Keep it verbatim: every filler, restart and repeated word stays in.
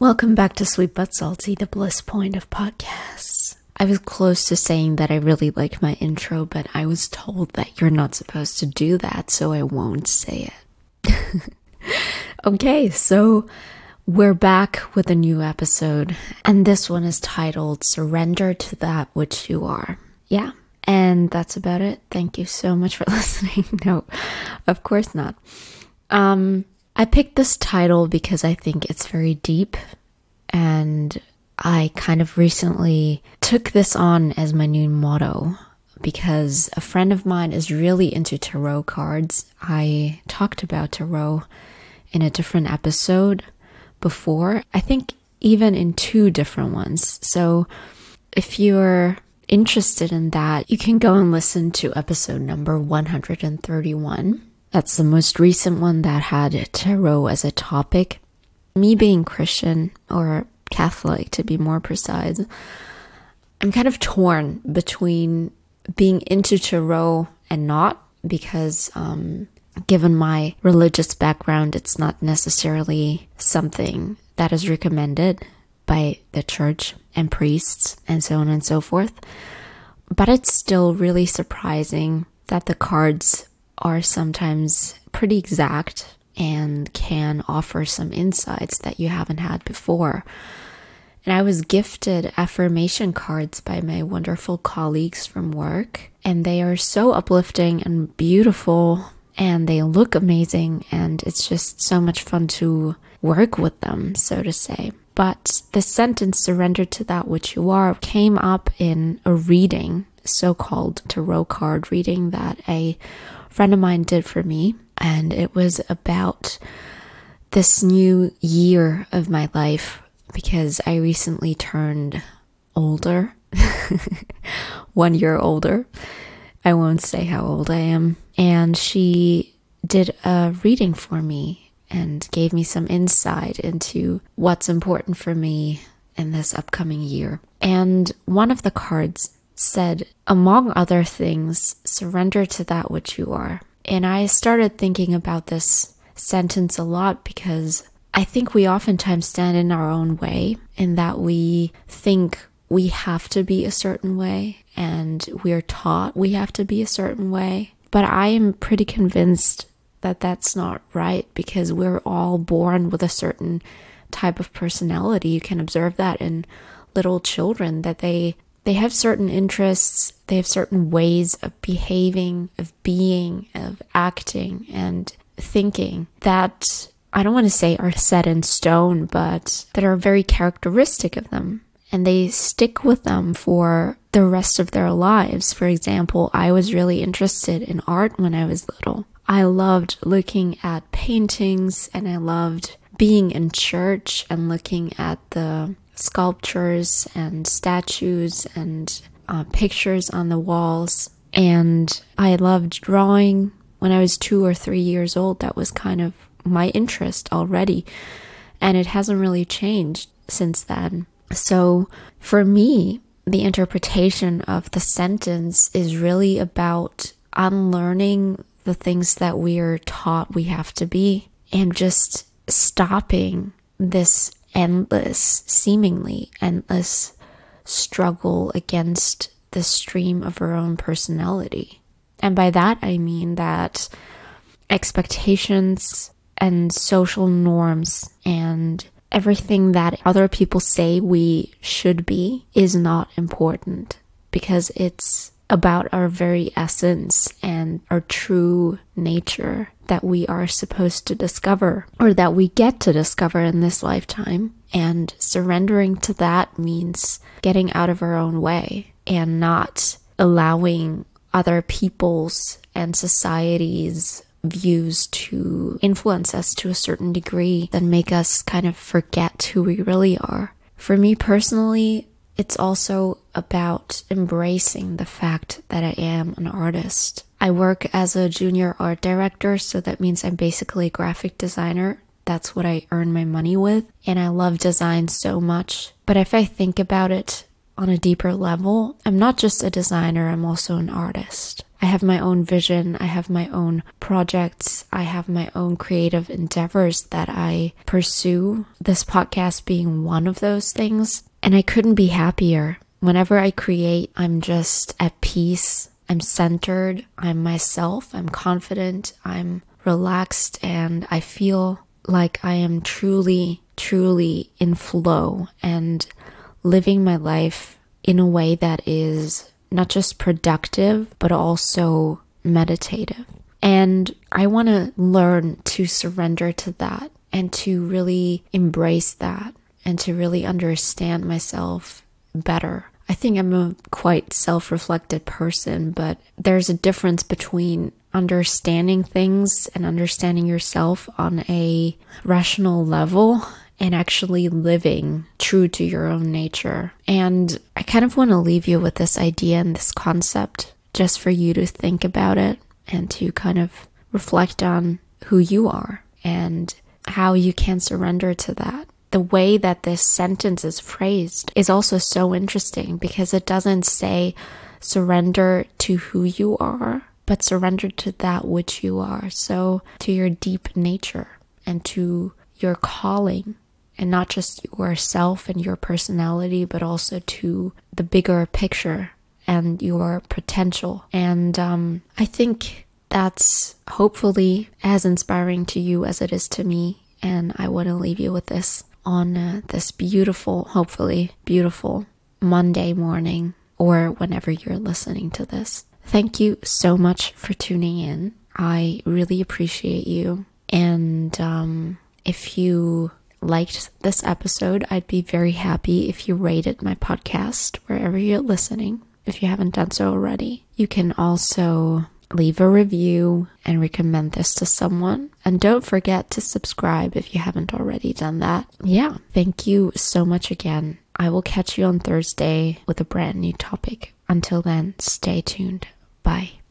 Welcome back to Sweet But Salty, the bliss point of podcasts. I was close to saying that I really like my intro, but I was told that you're not supposed to do that, so I won't say it. Okay, so we're back with a new episode, and this one is titled Surrender to That Which You Are. Yeah, and that's about it. Thank you so much for listening. No, of course not. Um... I picked this title because I think it's very deep, and I kind of recently took this on as my new motto because a friend of mine is really into tarot cards. I talked about tarot in a different episode before, I think even in two different ones. So if you're interested in that, you can go and listen to episode number one hundred thirty-one. That's the most recent one that had tarot as a topic. Me being Christian, or Catholic to be more precise, I'm kind of torn between being into tarot and not, because um, given my religious background, it's not necessarily something that is recommended by the church and priests and so on and so forth. But it's still really surprising that the cards are sometimes pretty exact and can offer some insights that you haven't had before. And I was gifted affirmation cards by my wonderful colleagues from work, and they are so uplifting and beautiful, and they look amazing, and it's just so much fun to work with them, so to say. But the sentence, surrender to that which you are, came up in a reading, so-called tarot card reading that a friend of mine did for me, and it was about this new year of my life because I recently turned older, one year older. I won't say how old I am. And she did a reading for me and gave me some insight into what's important for me in this upcoming year. And one of the cards said, among other things, surrender to that which you are. And I started thinking about this sentence a lot because I think we oftentimes stand in our own way, in that we think we have to be a certain way and we're taught we have to be a certain way. But I am pretty convinced that that's not right, because we're all born with a certain type of personality. You can observe that in little children, that they They have certain interests, they have certain ways of behaving, of being, of acting and thinking that I don't want to say are set in stone, but that are very characteristic of them. And they stick with them for the rest of their lives. For example, I was really interested in art when I was little. I loved looking at paintings, and I loved being in church and looking at the sculptures and statues and uh, pictures on the walls. And I loved drawing when I was two or three years old. That was kind of my interest already, and it hasn't really changed since then. So for me, the interpretation of the sentence is really about unlearning the things that we are taught we have to be, and just stopping this endless, seemingly endless struggle against the stream of our own personality. And by that, I mean that expectations and social norms and everything that other people say we should be is not important, because it's about our very essence and our true nature that we are supposed to discover, or that we get to discover in this lifetime. And surrendering to that means getting out of our own way and not allowing other people's and society's views to influence us to a certain degree that make us kind of forget who we really are. For me personally, it's also about embracing the fact that I am an artist. I work as a junior art director, so that means I'm basically a graphic designer. That's what I earn my money with, and I love design so much. But if I think about it on a deeper level, I'm not just a designer, I'm also an artist. I have my own vision. I have my own projects. I have my own creative endeavors that I pursue. This podcast being one of those things. And I couldn't be happier. Whenever I create, I'm just at peace. I'm centered. I'm myself. I'm confident. I'm relaxed. And I feel like I am truly, truly in flow and living my life in a way that is not just productive, but also meditative. And I want to learn to surrender to that and to really embrace that and to really understand myself better. I think I'm a quite self-reflected person, but there's a difference between understanding things and understanding yourself on a rational level and actually living true to your own nature. And I kind of want to leave you with this idea and this concept just for you to think about it and to kind of reflect on who you are and how you can surrender to that. The way that this sentence is phrased is also so interesting because it doesn't say surrender to who you are, but surrender to that which you are. So to your deep nature and to your calling, and not just yourself and your personality, but also to the bigger picture and your potential. And um, I think that's hopefully as inspiring to you as it is to me. And I want to leave you with this on uh, this beautiful, hopefully beautiful Monday morning or whenever you're listening to this. Thank you so much for tuning in. I really appreciate you. And um, if you liked this episode, I'd be very happy if you rated my podcast wherever you're listening. If you haven't done so already, you can also leave a review and recommend this to someone. And don't forget to subscribe if you haven't already done that. Yeah, thank you so much again. I will catch you on Thursday with a brand new topic. Until then, stay tuned. Bye.